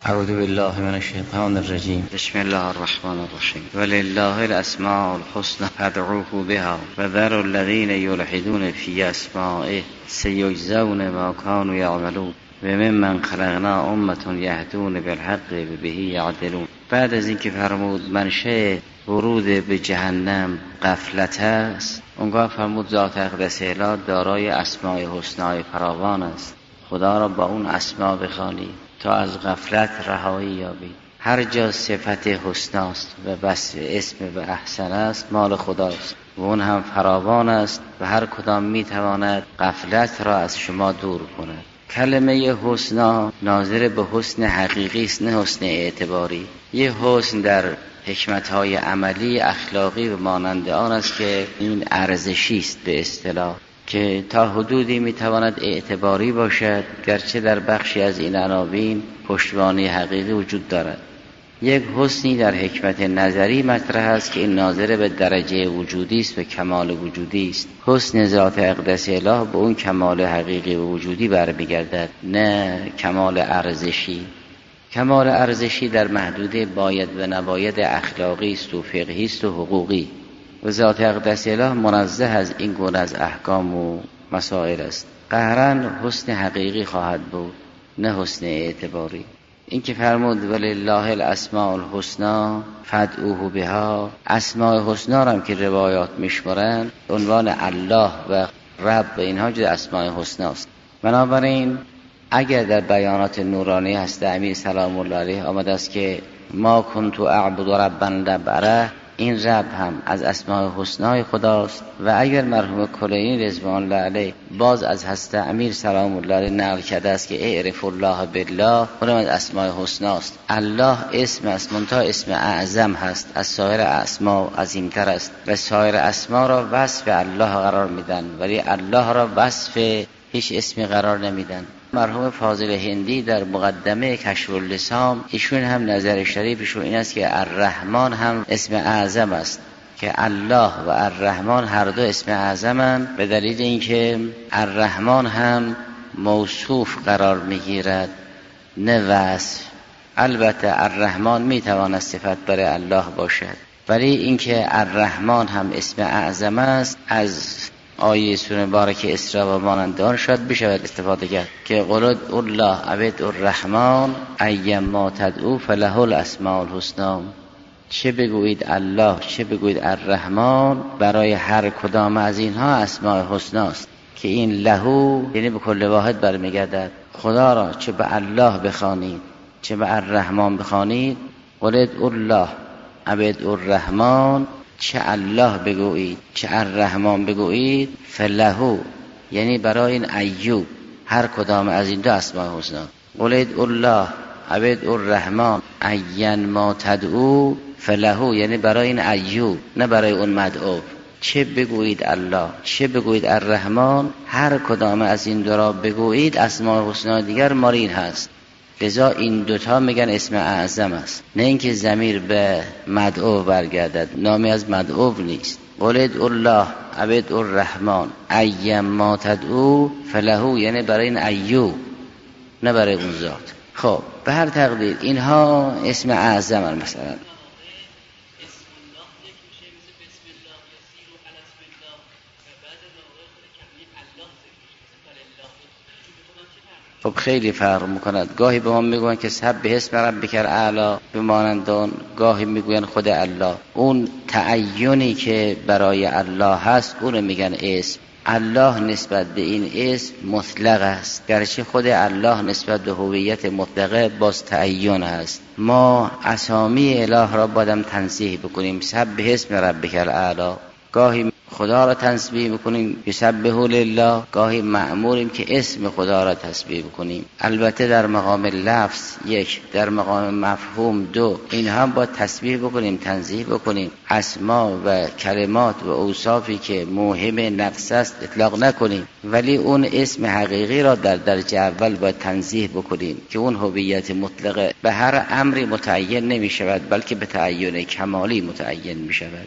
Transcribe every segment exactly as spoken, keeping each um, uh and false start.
اعوذ بالله من الشیطان الرجیم. بسم الله الرحمن الرحیم. ولله الاسماء الحسنى فادعوه بها وذروا الذين يلحدون في اسمائه سيجزون ما كانوا يعملون وممن خلقنا امة يهدون بالحق وبه يعدلون. بعد از اینکه فرمود منشأ ورود به جهنم غفلت است، اونگاه فرمود ذات اقدس الهی دارای اسماء حسنای فراوان است. خدا را با اون اسما بخوانید تا از غفلت رهایی یابید. هر جا صفت حسناست و بس اسم و احسن است مال خداست و اون هم فراوان است و هر کدام میتواند غفلت را از شما دور کند. کلمه حسنا ناظر به حسن حقیقی است، نه حسن اعتباری. یه حسن در حکمت‌های عملی اخلاقی و مانند آن است که این ارزشی است به اصطلاح، که تا حدودی میتواند اعتباری باشد، گرچه در بخشی از این عناوین پشتوانه حقیقی وجود دارد. یک حسنی در حکمت نظری مطرح است که این ناظر به درجه وجودی است و کمال وجودی است. حسن ذات اقدس الهی به اون کمال حقیقی و وجودی برمیگردد، نه کمال ارزشی. کمال ارزشی در محدوده باید و نباید اخلاقی است و فقهی است و حقوقی و ذات اقدس الهی منزه از این گونه از احکام و مسائل است. قهراً حسن حقیقی خواهد بود، نه حسن اعتباری. این که فرمود ولله الاسماء الحسنى فادعوه بها، اسماء حسنا را هم که روایات میشمارند عنوان الله و رب و اینها جز اسماء حسنا است. بنابراین اگر در بیانات نورانی هست امیر سلام الله علیه آمده است که ما کنت اعبد ربا لبره، این رب هم از اسماء حسنای خداست. و اگر مرحوم کلینی رضوان الله علیه باز از حضرت امیر سلام الله علیه نقل کرده است که اعرف الله بالله، اونم از اسماء حسناست. الله اسم است، منتها اسم اعظم هست، از سایر اسما عظیمتر است و سایر اسما را وصف الله قرار میدن ولی الله را وصف هیچ اسمی قرار نمیدن. مرحوم فاضل هندی در مقدمه کشف اللسان ایشون هم نظر شریفشون این است که الرحمن هم اسم اعظم است، که الله و الرحمن هر دو اسم اعظمند، به دلیل اینکه الرحمن هم موصوف قرار میگیرد نه وصف. البته الرحمن میتواند صفت برای الله باشد، ولی اینکه الرحمن هم اسم اعظم است از آیه سوره مبارکه اسراء و مانند آن شاید بشود استفاده کرد که قل الله عبد الرحمن ایما تدعو فله الاسماء الحسنى. چه بگویید الله چه بگویید الرحمن، برای هر کدام از اینها اسماء حسناست که این لهو یعنی به کل واحد برمیگردد. خدا را چه به الله بخوانید چه به الرحمن بخوانید، قل الله عبد الرحمن، چه الله بگویید چه الرحمن بگویید، فلهو یعنی برای این ایوب هر کدام از این دو اسماء حسنا. قل الله عبد الرحمن این ما تدعو فلهو یعنی برای این ایوب نه برای اون مدعو. چه بگویید الله چه بگویید الرحمن، هر کدام از این دو را بگویید اسماء حسنا دیگر مارین هست. لذا این دوتا میگن اسم اعظم است، نه اینکه ضمیر به مدعو برگردد، نامی از مدعو نیست. قل الله عبد الرحمن ایما تدعو فلهو یعنی برای این ایوب نه برای اون ذات. خب به هر تقدیر اینها اسم اعظم هست. مثلا خب خیلی فرق میکند. گاهی به ما میگوین که سبح اسم ربک الاعلی به مانندان، گاهی میگوین خود الله. اون تعینی که برای الله هست اون میگن اسم. الله نسبت به این اسم مطلق است، گرچه خود الله نسبت به هویت مطلقه باز تعین هست. ما اسامی اله را بادم تنزیه بکنیم، سبح اسم ربک الاعلی. گاهی خدا را تسبیح بکنیم یسبح لله، گاهی مأموریم که اسم خدا را تسبیح بکنیم. البته در مقام لفظ یک، در مقام مفهوم دو، این هم با تسبیح بکنیم تنزیه بکنیم. اسما و کلمات و اوصافی که موهم نقص است اطلاق نکنیم، ولی اون اسم حقیقی را در درجه اول با تنزیه بکنیم که اون هویت مطلقه به هر امری متعین نمی شود بلکه به تعین کمالی متعین می شود.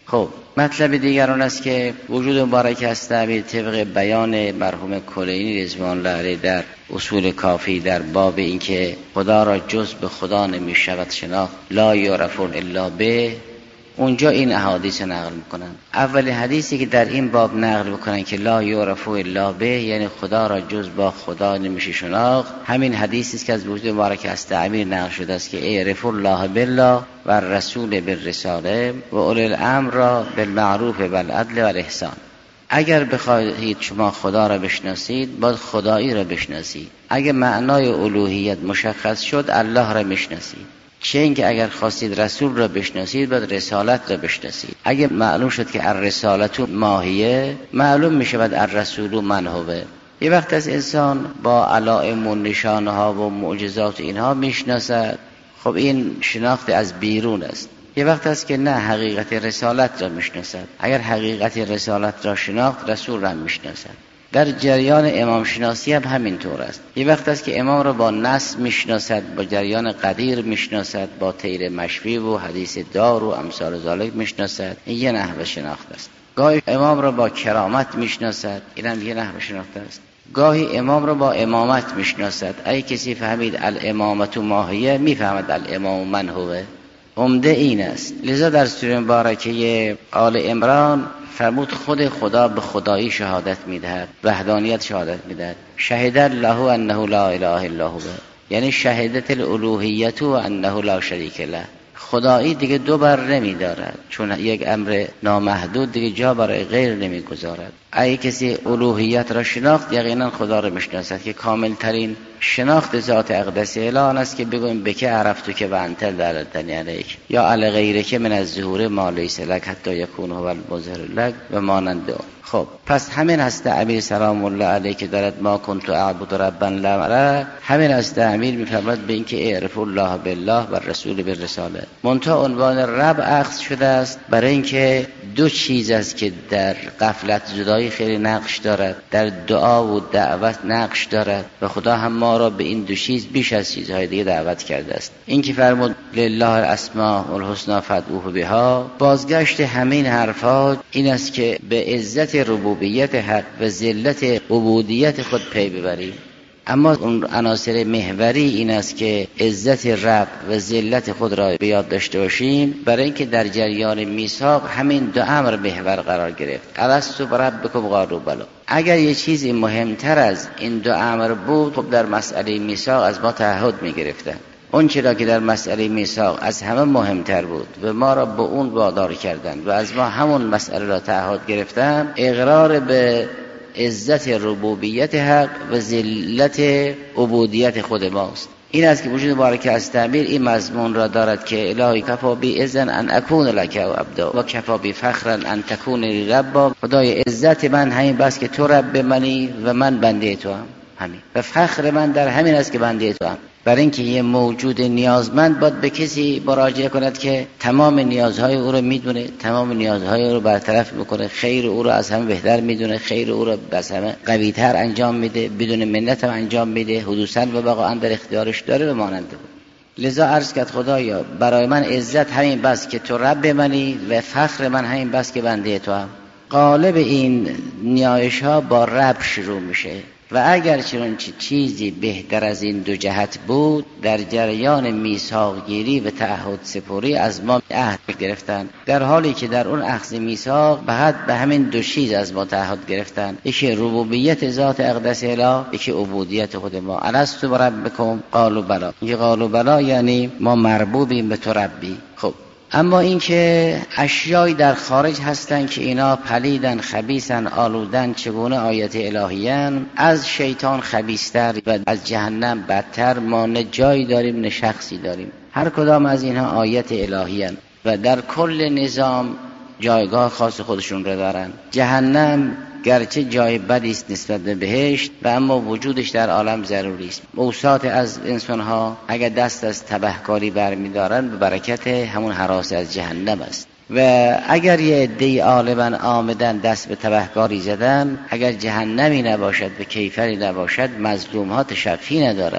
خب مطلب دیگر آن است که وجود مبارک است تعبیر طبق بیان مرحوم کلینی رضوان الله علیه در اصول کافی در باب اینکه خدا را جز به خدا نمی شود شناخت، لا یعرف الا به، اونجا این احادیث نقل میکنن. اول حدیثی که در این باب نقل میکنن که لا یعرف الا به، یعنی خدا را جز با خدا نمیشه شناخت، همین حدیثی است که از وجود مبارک است تعبیر نقل شده است که اعرف الله بالله و رسول بالرساله و اولی الامر را بالمعروف والعدل والاحسان. اگر بخواهید شما خدا را بشناسید باید خدایی را بشناسید. اگر معنای الوهیت مشخص شد الله را میشناسید. چه اینکه اگر خواستید رسول را بشناسید باید رسالت را بشناسید. اگر معلوم شد که الرسالت ماهیه، معلوم میشود الرسول من هوه. یه وقت از انسان با علائم و نشانه ها و معجزات اینها میشناسد، خب این شناخت از بیرون است. یه وقت است که نه، حقیقت رسالت را میشناسد. اگر حقیقت رسالت را شناخت رسول را میشناسد. در جریان امام شناسی هم همین طور است. یه وقت است که امام را با نص میشناسد، با جریان قدیر میشناسد، با طیر مشفی و حدیث دار و امثال ذالک میشناسد. این یه نحو شناخت است. گاهی امام را با کرامت میشناسد، این هم یه نحو شناخت است. گاهی امام را با امامت میشناسد. اگه کسی فهمید الامامت ماهیه، میفهمد الامام من هوه. عمده این است. لذا در سوره مبارکه آل عمران فرمود خود خدا به خدایی شهادت میدهد، وحدانیت شهادت میدهد. شهد الله انه لا اله الا هو، یعنی شهادت الالوهیت و انه لا شریک له. خدایی دیگه دو بر نمیدارد، چون یک امر نامحدود دیگه جا برای غیر نمیگذارد. اگه کسی الوهیت را شناخت یقینا خدا را میشناسد که کامل ترین شناخت ذات اقدس اله آن است که بگویم بکه عرفتو که و انت دلالتنی علیک یا علی غیرک من الظهور ما لیس لک حتی یکون هو المظهر لک و مانند. خب پس همین است تعبیر سلام الله علیه که دارد ما کنت اعبد ربا لا، همین است تعبیر میفرماید به اینکه اعرف الله بالله و رسول بالرساله. منتها عنوان رب اخذ شده است برای اینکه دو چیز است که در غفلت زدایی خیلی نقش دارد، در دعا و دعوت نقش دارد و خدا هم ما را به این دو چیز بیش از چیزهای دیگه دعوت کرده است. این که فرمود لله الاسماء الحسنی فادعوه بها، بازگشت همین حرفا این است که به عزت ربوبیت حق و ذلت عبودیت خود پی ببریم. اما اون عناصر محوری این است که عزت رب و ذلت خود را به یاد داشته باشیم، برای اینکه در جریان میثاق همین دو امر محور قرار گرفت. الستو بربکم قالوا بلی. اگر یه چیزی مهمتر از این دو امر بود، خب در مسئله میثاق از ما تعهد میگرفتن. اون چرا که در مسئله میثاق از همه مهمتر بود و ما را به اون وادار کردند و از ما همون مسئله را تعهد گرفتن، اقرار به عزت ربوبیت حق و ذلت عبودیت خود ماست. این است که وجود مبارک از تعبیر این مضمون را دارد که الهی کفا بی اذن ان اکون لک و عبدا و کفا بی فخرا ان تکون لی ربا. خدای عزت من همین بس که تو رب منی و من بنده تو هم، همین. و فخر من در همین است که بنده تو هم. برای اینکه یه موجود نیازمند باید به کسی مراجعه کند که تمام نیازهای او رو میدونه، تمام نیازهای او رو برطرف میکنه، خیر او رو از همه بهتر میدونه، خیر او رو از همه قوی‌تر انجام میده، بدون منت هم انجام میده، حدوثاً و واقعاً در اختیارش داره و ماننده بود. لذا عرض کرد خدایا برای من عزت همین بس که تو رب منی و فخر من همین بس که بنده تو هم. غالب این نیایش ها با رب شروع میشه و اگر چنانچه چیزی بهتر از این دو جهت بود، در جریان میثاق گیری و تعهد سپوری از ما عهد گرفتن، در حالی که در اون اخذ میثاق بعد به همین دو چیز از ما تعهد گرفتن، یکی ربوبیت ذات اقدس اله، یکی عبودیت خود ما. الستو بربکم قالوا بلی. این قالوا بلی یعنی ما مربوبیم به تو ربی. خب اما این که اشیایی در خارج هستن که اینا پلیدن، خبیثن، آلودن، چگونه آیت الهیان، از شیطان خبیثتر و از جهنم بدتر، ما نه جایی داریم نه شخصی داریم. هر کدام از اینها آیت الهیان و در کل نظام جایگاه خاص خودشون رو دارن. جهنم گرچه جای بدی است نسبت به بهشت و اما وجودش در عالم ضروری است. اوساط از انسان‌ها اگر دست از تبهکاری برمی‌دارن به برکت همون هراس از جهنم است. و اگر یه عده‌ای غالباً آمدن دست به تبهکاری زدن، اگر جهنمی نباشد و کیفری نباشد، مظلوم‌ها تشفی ندارن.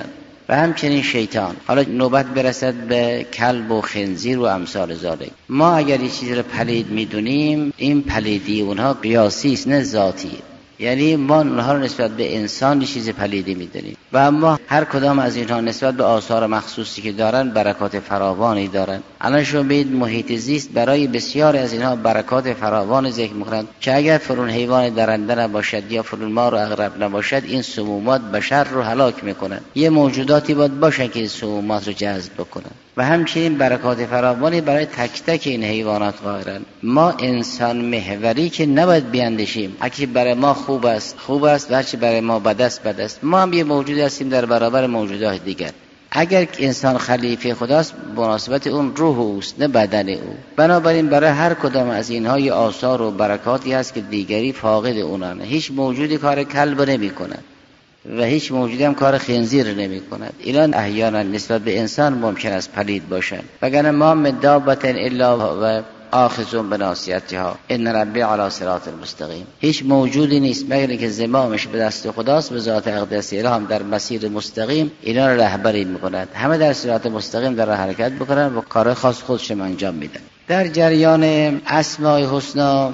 و همچنین شیطان. حالا نوبت برسد به کلب و خنزیر و امثال ذالک. ما اگر یه چیزی رو پلید میدونیم، این پلیدی اونها قیاسی است نه ذاتی. یعنی ما اونها رو نسبت به انسان چیز پلیدی میدونیم و اما هر کدام از اینها نسبت به آثار مخصوصی که دارن برکات فراوانی دارن. الان شما ببینید محیط زیست برای بسیاری از اینها برکات فراوان ذکر میکنند که اگر فرون حیوان درنده نباشد یا فرون مار و عقرب نباشد، این سمومات بشر رو هلاک میکنن. یه موجوداتی باید باشن که این سمومات رو جذب بکنن و همچنین برکات فراوانی برای تک تک این حیوانات قائلن. ما انسان محوری که نباید بیاندیشیم هرچی برای ما خوب است خوب است و هرچی برای ما بد است بد است. ما هم یه موجودی هستیم در برابر موجودات دیگر. اگر انسان خلیفه خداست، مناسبت اون روح اوست نه بدن او. بنابراین برای هر کدام از اینها یه آثار و برکاتی هست که دیگری فاقد اونانه. هیچ موجودی کار کلب نمی کند و هیچ موجودی هم کار خنزیر نمی کند. اینا احیانا نسبت به انسان ممکن است پلید باشند. وگرنه ما من دابة الا و آخذ بناصیتها ان ربی علی صراط المستقیم. هیچ موجودی نیست مگر که زمامش به دست خداست و ذات اقدس اله هم در مسیر مستقیم اینا را رهبری میکند. همه در صراط مستقیم در راه حرکت بکنن و کار خاص خودشون انجام میدن. در جریان اسماء الحسنا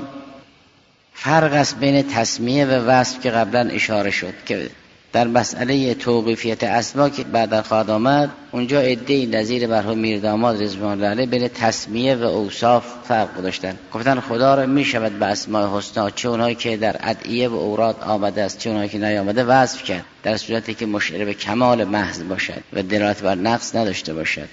فرق است بین تسمیه و وصف که قبلا اشاره شد که در مسئله توقیفیت اسما که بعدا خواهد آمد، اونجا عده‌ای نظیر مرحوم میرداماد رضوان الله علیه بین تسمیه و اوصاف فرق داشتن. گفتن خدا را می شود به اسماء حسنا، چه اونایی که در ادعیه و اوراد آمده است چه اونایی که نیامده وصف کرد، در صورتی که مشعر به کمال محض باشد و دلالت بر نقص نداشته باشد.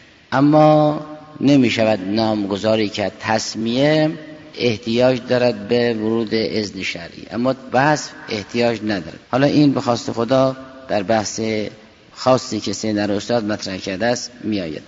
اما نمی شود نامگذاری کرد. تسمیه احتیاج دارد به ورود اذن شرعی، اما وصف احتیاج ندارد. حالا این به خواست خدا در بحث خاصی که سیدنا استاد مطرح کرده است می آید.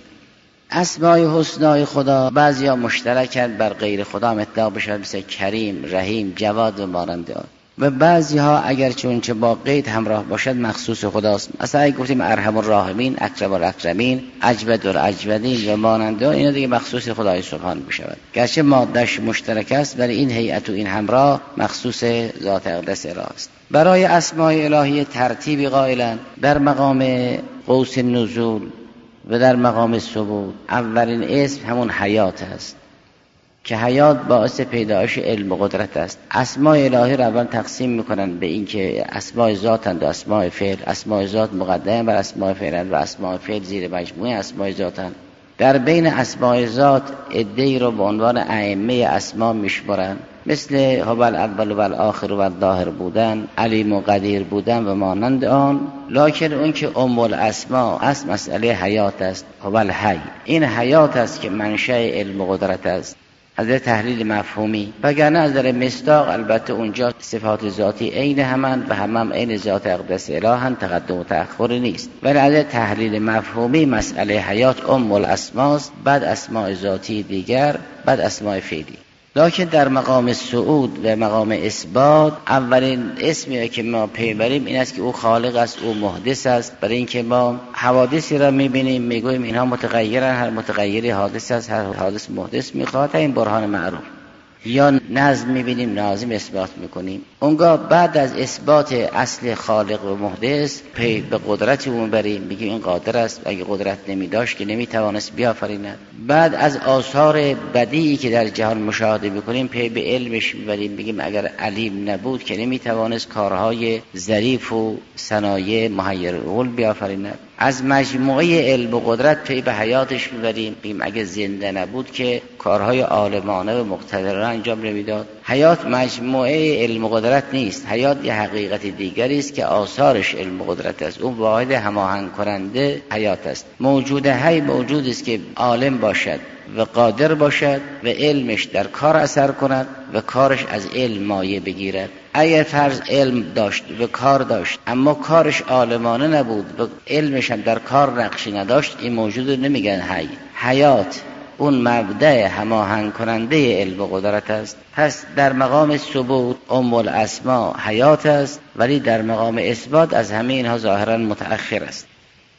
اسماء حسنای خدا بعضیا مشترکند بر غیر خدا هم اطلاق بشود، مثل کریم، رحیم، جواد و مانند آن. و بعضی ها اگر چون چه با قید همراه باشد مخصوص خداست. مثلا اگه گفتیم ارحم الراحمین، اکرم الاکرمین، اجود الاجودین و مانند آن، اینا دیگه مخصوص خدای سبحان بشود. گرچه مادهش مشترک است ولی این هیئت و این همراه مخصوص ذات اقدس اله است. برای اسماء الهی ترتیبی قائلند. در مقام قوس النزول و در مقام ثبوت اولین اسم همون حیات است که حیات باعث پیدایش علم و قدرت است. اسماء الهی را اول تقسیم میکنن به این که اسماء ذاتند و اسماء فعل. اسماء ذات مقدم بر اسماء فعل و اسماء فعل زیر مجموعه اسماء ذاتند. در بین اسماء ذات عده‌ای را به عنوان ائمه اسماء میشمارند، مثل هو الاول و الاخر و الظاهر بودن، علیم و قدیر بودن و مانند آن. لکن اون که ام الاسماء است مسئله حیات است. هو الحی، این حیات است که منشأ علم و قدرت است از در تحلیل مفهومی. وگرنه از در مصداق البته اونجا صفات ذاتی عین همند و هم هم عین ذات اقدس الهند، تقدم و تأخر نیست. ولی از در تحلیل مفهومی مسئله حیات ام الاسماء است، بعد اسماء ذاتی دیگر، بعد اسماء فعلی. لکن در مقام صعود و مقام اثبات اولین اسمی که ما پی بریم این است که او خالق است، او محدث است. برای اینکه ما حوادثی را میبینیم میگوییم اینها متغیرن، هر متغیری حادث است، هر حادث محدث میخواد، این برهان معروف. یا نظم میبینیم ناظم اثبات میکنیم. اونگاه بعد از اثبات اصل خالق و محدث پی به قدرت اون بریم، بگیم این قادر است، اگه قدرت نمیداشت که نمیتوانست بیافریند. بعد از آثار بدیعی که در جهان مشاهده میکنیم پی به علمش میبریم، بگیم اگر علیم نبود که نمیتوانست کارهای ظریف و صنایع محیر العقول بیافریند. از مجموعه علم و قدرت پی به حیاتش میبریم، بگیم اگه زنده نبود که کارهای عالمانه و مقتدرانه انجام نمیداد. حیات مجموعه علم و قدرت نیست، حیات یه حقیقت دیگری است که آثارش علم و قدرت است. اون واحد هماهنگ کننده حیات است. موجود حی موجودی است که عالم باشد و قادر باشد و علمش در کار اثر کند و کارش از علم مایه بگیرد. اگر فرض علم داشت و کار داشت اما کارش عالمانه نبود و علمش هم در کار نقشی نداشت، این موجود رو نمیگن حی. حیات اون مبدأ هماهنگ کننده علم و قدرت است. پس در مقام ثبوت ام الاسماء حیات است، ولی در مقام اثبات از همه اینها ظاهرا متأخر است.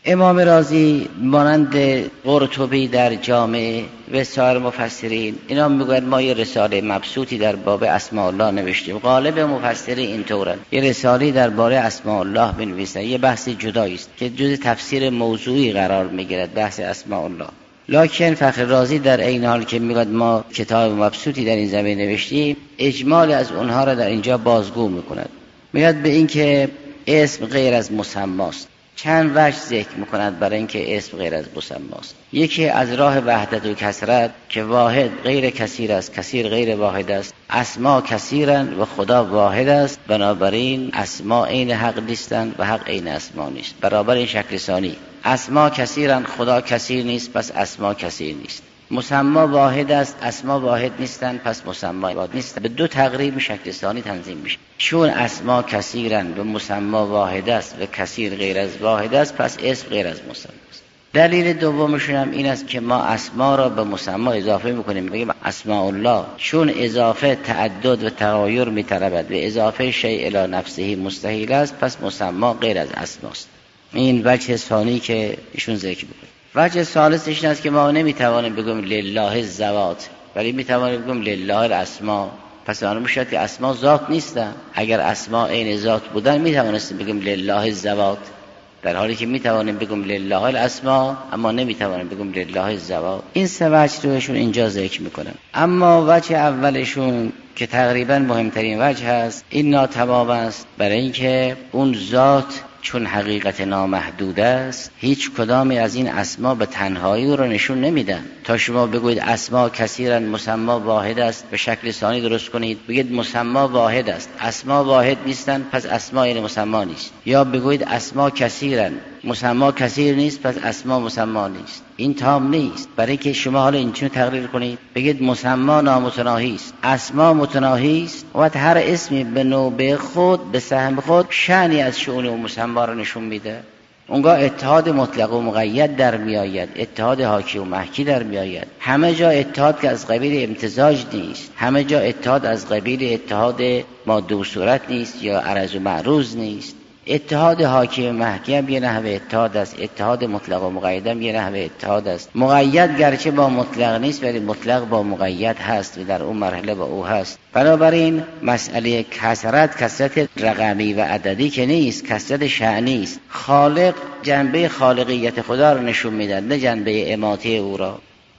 امام رازی مانند قرطبی در جامع و سایر مفسرین اینا میگوید ما یه رساله مبسوطی در باب اسماء الله نوشتیم. غالب مفسرین اینطورن، یه رساله درباره اسماء الله بنویسن، یه بحث جدایی است که جز تفسیر موضوعی قرار میگیرد، بحث اسماء الله. لکن فخر رازی در این حال که میگوید ما کتاب مبسوطی در این زمینه نوشتیم، اجمال از اونها را در اینجا بازگو میکند. میگوید به این که اسم غیر از مسماست. چند وجه ذکر میکند برای اینکه اسم غیر از مسماست. یکی از راه وحدت و کثرت که واحد غیر کثیر است، کثیر غیر واحد است. اسما کثیرند و خدا واحد است، بنابراین اسما عین حق نیستند و حق عین اسما نیست. برابر این شکل ثانی، اسما کثیرند خدا کثیر نیست، پس اسما کثیر نیست. مسما واحد است، اسما واحد نیستند، پس مسما واحد نیست. به دو تقریب شکل ثانی تنظیم میشه. چون اسما کثیرند و مسما واحد است و کثیر غیر از واحد است، پس اسم غیر از مسما است. دلیل دومشون هم این است که ما اسما را به مسما اضافه میکنیم، بگیم اسماء الله، چون اضافه تعدد و تغایر میطلبد و اضافه شیء الی نفسه مستحیل است، پس مسما غیر از اسماست. این وجه ثانی که ایشون ذکر میکنه. وجه ثالثش این است که ما نمیتوانیم بگیم لله الذوات، ولی میتوانیم بگیم لله الاسماء. پس معلوم شد که اسما ذات نیستن. اگر اسما عین ذات بودن میتوانستیم بگیم لله الذوات، در حالی که میتوانیم بگیم لله الاسماء اما نمیتوانیم بگیم لله الذوات. این سه وجه روشون اینجا ذکر میکنن. اما وجه اولشون که تقریبا مهمترین وجه هست، این ناتمام است، برای اینکه اون ذات چون حقیقت نامحدود است، هیچ کدامی از این اسما به تنهایی او را نشون نمیدن. تا شما بگویید اسما کثیرن مسما واحد است، به شکل ثانی درست کنید بگید مسما واحد است، اسما واحد نیستن، پس اسما این مسما نیست. یا بگویید اسما کثیرن مسما کثیر نیست، پس اسما مسما نیست. این تام نیست. برای که شما حالا اینجور تقریر کنید بگید مسما نامتناهی است، اسما متناهی است، و هر اسمی به نوبه خود به سهم خود شأنی از شؤون و مسما را نشون میده. اونگاه اتحاد مطلق و مقید در می آید، اتحاد حاکی و محکی در می آید. همه جا اتحاد که از قبیل امتزاج نیست، همه جا اتحاد از قبیل اتحاد ماده و صورت نیست یا عرض و معروض نیست. اتحاد حاکی و محکی هم یه نحوه اتحاد است، اتحاد مطلق و مقید هم یه نحوه اتحاد است. مقید گرچه با مطلق نیست ولی مطلق با مقید هست و در اون مرحله با او هست. بنابراین مسئله کثرت کثرت رقمی و عددی که نیست، کثرت شأنی است. خالق جنبه خالقیت خدا رو نشون میده، نه جنبه اماته او را.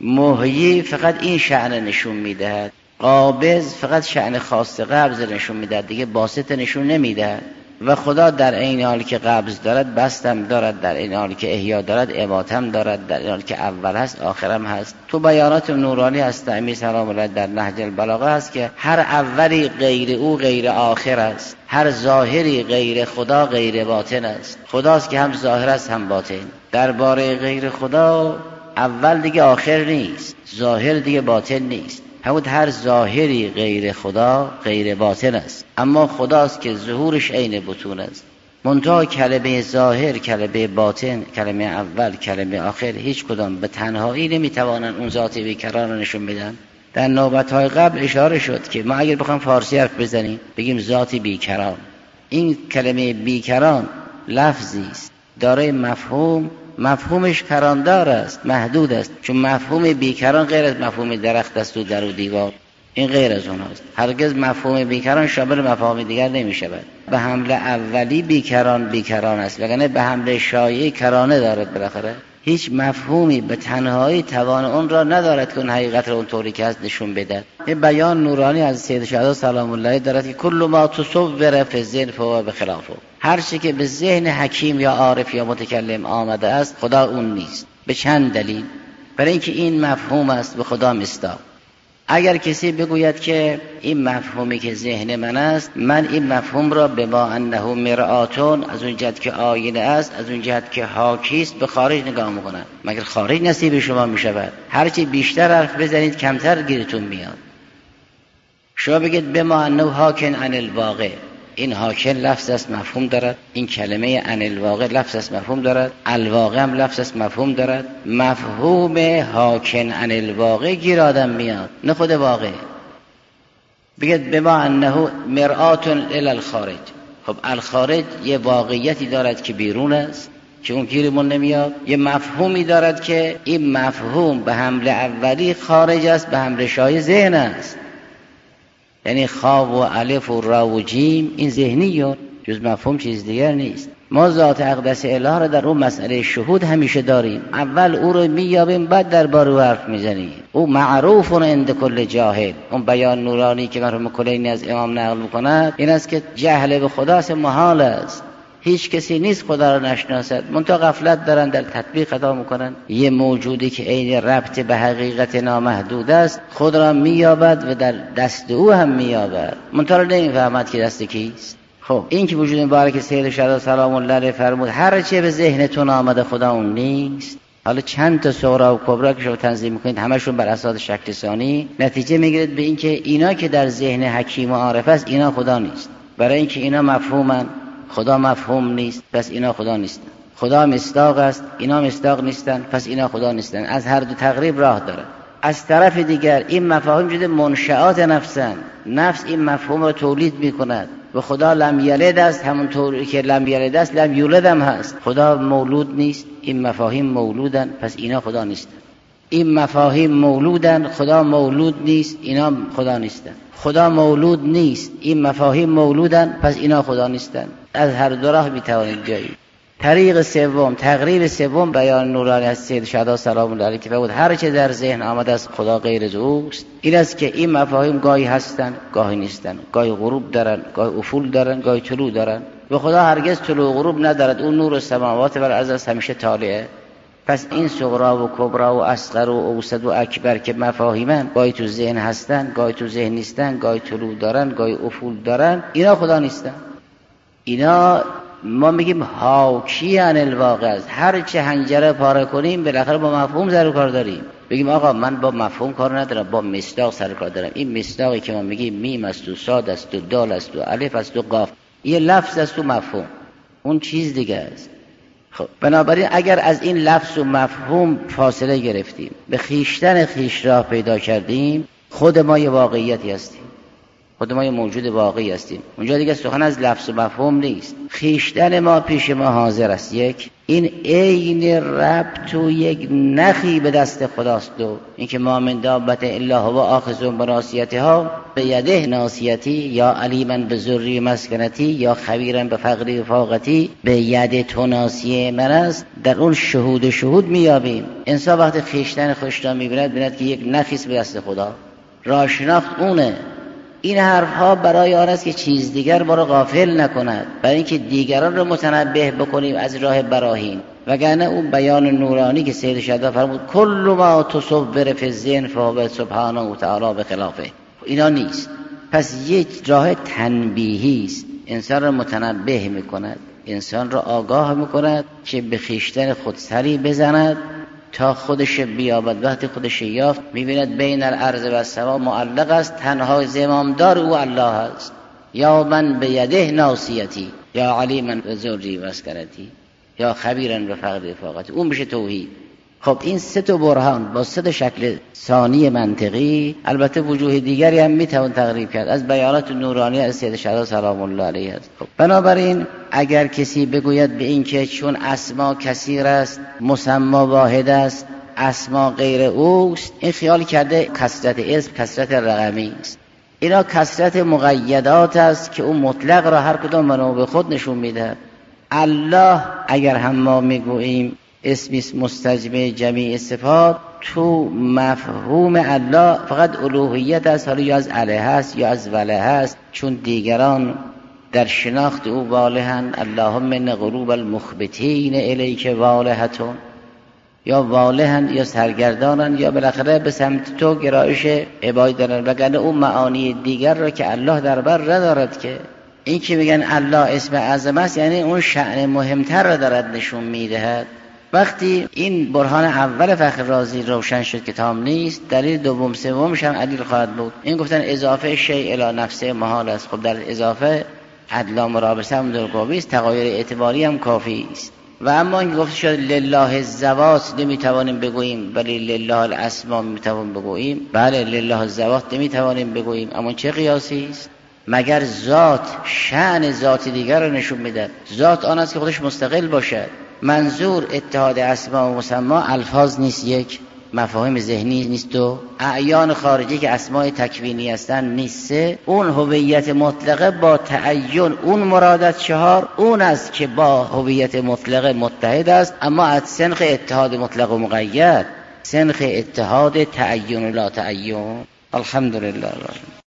محیی فقط این شأن نشون میدهد، قابض فقط شأن خاص قبض نشون میدهد، دیگه باسط نشون نمیدهد. و خدا در این حال که قبض دارد بستم دارد، در این حال که احیا دارد اماتم دارد، در این حال که اول هست آخرم هست. تو بیانات نورانی هست امیر سلام الله در نهج البلاغه هست که هر اولی غیر او غیر آخر است، هر ظاهری غیر خدا غیر باطن است. خداست که هم ظاهر است هم باطن. درباره غیر خدا اول دیگه آخر نیست، ظاهر دیگه باطن نیست. همون هر ظاهری غیر خدا غیر باطن است، اما خداست که ظهورش عین بطون است. منتها کلمه ظاهر، کلمه باطن، کلمه اول، کلمه آخر هیچ کدام به تنهایی نمیتوانند اون ذات بیکران رو نشون بدن. در نوبت‌های قبل اشاره شد که ما اگر بخوایم فارسی حرف بزنیم بگیم ذات بیکران، این کلمه بیکران لفظی است دارای مفهوم، مفهومش کراندار است، محدود است، چون مفهوم بیکران غیر از مفهوم درخت است و در و دیوار، این غیر از اوناست. هرگز مفهوم بیکران شامل مفاهیم دیگر نمی شود. به حمله اولی بیکران بیکران است، وگرنه به حمله شایعی کرانه دارد. بالاخره هیچ مفهومی به تنهایی توان اون را ندارد که اون حقیقت را اون طوری که هست نشون بدهد. این بیان نورانی از سید شهدا سلام الله دارد که کل ما تصور فی الذهن فهو بخلافه، هر چی که به ذهن حکیم یا عارف یا متکلم آمده است خدا اون نیست. به چند دلیل؟ برای اینکه این مفهوم است به خدا مصداق. اگر کسی بگوید که این مفهومی که ذهن من است، من این مفهوم را به ما انه مرآتون، از اون جهت که آینه است، از اون جهت که حاکی است، به خارج نگاه میکنم، مگر خارج نصیب شما میشود؟ هرچی بیشتر حرف بزنید کمتر گیرتون میاد. شما بگید به ما انه حاکن عن الواقع، این حاکن لفظ است مفهوم دارد، این کلمه عن الواقع لفظ است مفهوم دارد، الواقع هم لفظ است مفهوم دارد. مفهوم حاکن عن الواقع گیر آدم میاد، نه خود واقع. بگید به ما انه مرآت الی الخارج، خب الخارج یه واقعیتی دارد که بیرون است، که اون گیرمون نمیاد. یه مفهومی دارد که این مفهوم به حمله اولی خارج است، به حمله شای ذهن است. یعنی خواب و الف و را و جیم این ذهنیات، جز مفهوم چیز دیگر نیست. ما ذات اقدس اله را در اون مسئله شهود همیشه داریم. اول او رو میابیم، بعد درباره او حرف میزنیم. او معروف عند کل جاهل. اون بیان نورانی که مرحوم کلینی از امام نقل میکند این است که جهل به خدا است محال است. هیچ کسی نیست خدا را نشناسد، منتها غفلت دارن در تطبیق خطا میکنن. یه موجودی که عین ربط به حقیقت نامحدود است خود را مییابد و در دست او هم مییابد، منتها نمیفهمد که دست کیست. خب این که وجود مبارک سید شهدا سلام الله علیه فرمود هر چه به ذهنتون آمده خدا اون نیست. حالا چند تا صغرا و کبرا که شما تنظیم میکنید همشون بر اساس شکل ثانی، نتیجه میگیرید به این که اینا که در ذهن حکیم و عارف است اینا خدا نیست. برای اینکه اینا مفهومن، خدا مفهوم نیست، پس اینا خدا نیستن. خدا مصداق است، اینا مصداق نیستن، پس اینا خدا نیستن. از هر دو تقریب راه داره. از طرف دیگر این مفاهیم جده منشآت نفسن. نفس این مفهوم رو تولید میکند. و خدا لم یلد است، همونطور که لم یلد است لم یولد هم هست. خدا مولود نیست، این مفاهیم مولودن، پس اینا خدا نیستن. این مفاهیم مولودن، خدا مولود نیست، اینا خدا نیستن. خدا مولود نیست، این مفاهیم مولودن، پس اینا خدا نیستن. از هر دو راه میتوانید جایی. طریق سوم، تقریب سوم بیان نورانی از سید شهدا سلام الله علیه که فرمود هر چه در ذهن آمده است خدا غیر از اوست. این است که این مفاهیم گاهی هستن، گاهی نیستن، گاهی غروب دارن، گاهی افول دارن، گاهی طلوع دارن. و خدا هرگز طلوع و غروب ندارد، اون نور السماوات و الارض است، همیشه طالعه. پس این صغرا و کبرا و اصغر و اوسط و اکبر که مفاهیمن، گاهی تو ذهن هستن، گاهی تو ذهن نیستن، گاهی طلوع دارن، گاهی افول دارن، اینا خدا نیستن. اینا ما میگیم حاکی عن الواقع است. هر چه حنجره پاره کنیم بالاخره با مفهوم سر کار داریم. بگیم آقا من با مفهوم کار ندارم، با مصداق سر کار دارم. این مصداقی که ما میگیم میم است و صاد است و دال است و الف است و قاف، یه لفظ است و مفهوم، اون چیز دیگه است. خب بنابراین اگر از این لفظ و مفهوم فاصله گرفتیم، به خیشتن خیش راه پیدا کردیم، خود ما یه واقعیتی هستیم، خود ما یه موجود واقعی هستیم. اونجا دیگه سخن از لفظ و مفهوم نیست. خیشتن ما پیش ما حاضر است. یک این عین ربط و یک نخی به دست خداست. دو اینکه ما من دابت الا هو آخذ بناصیتها به یده ناصیتی یا علیما به ذری مسکنتی یا خبیرا به فقری و فاقتی به ید تو ناصیه من است. در اون شهود شهود میابیم. انسان وقتی خیشتن خودش را میبیند بیند که یک نخیست به دست خدا. راه شناخت اونه. این حرفها برای آن است که چیز دیگر ما را غافل نکند، برای اینکه دیگران را متنبه بکنیم از راه براهین. وگرنه اون بیان نورانی که سید شهدا فرمود کل ما تصور فی الذهن فهو سبحانه و تعالی بخلافه، اینا نیست. پس یک راه تنبیهی است، انسان را متنبه میکند، انسان را آگاه میکند که به خویشتن خود سری بزند تا خودش بیابد. وقتی خودش یافت میبیند بین الارض و السما معلق است، تنها زمامدار او الله است. یا من به یده ناصیتی یا علیما به ذری مسکنتی یا خبیرا به فقر فاقتی، اون میشه توحید. خب این سه تا برهان با سه تا شکل ثانی منطقی، البته وجوه دیگری هم میتوان تقریب کرد، از بیانات نورانی از سید شهدا سلام الله علیه است. خب بنابراین اگر کسی بگوید به این که چون اسما کثیر است، مسما واحد است، اسما غیر اوست، این خیال کرده کثرت اسم کثرت رقمی است. اینا کثرت مقیدات است که اون مطلق را هر کدام منو به خود نشون میده. الله اگر هم ما میگوییم اسمی مستجمع جمیع صفات، تو مفهوم الله فقط الوهیت است، حالا یا از اله هست یا از وله هست، چون دیگران در شناخت او والهن. اللهم من غروب المخبتین الیک والهتون، یا والهن یا سرگردانن یا بالاخره به سمت تو گرایش عبادت دارن، وگرنه اون معانی دیگر را که الله در بر ندارد. که این که میگن الله اسم اعظم است یعنی اون شأن مهمتر را دارد نشون میدهد. وقتی این برهان اول فخر رازی روشن شد که تام نیست، دلیل دوم سومش هم عدل خواهد بود. این گفتن اضافه شیء الی نفسه محال است. خب در اضافه عدل مرابطه هم درگاوی است، تغایر اعتباری هم کافی است. و اما این گفته شد لله الذوات نمیتوانیم بگوییم ولی لله الاسماء میتوانیم بگوییم. بله لله الذوات نمیتوانیم بگوییم، اما چه قیاسی است؟ مگر ذات شأن ذات دیگر رو نشون میده؟ ذات آن است که خودش مستقل باشد. منظور اتحاد اسما و مسما الفاظ نیست، یک مفاهیم ذهنی نیست، دو اعیان خارجی که اسماء تکوینی هستن نیست، سه اون هویت مطلقه با تعین اون مراد، چهار اون است که با هویت مطلقه متحد است اما از سنخ اتحاد مطلق و مقید، سنخ اتحاد تعین و لا تعین. الحمدلله.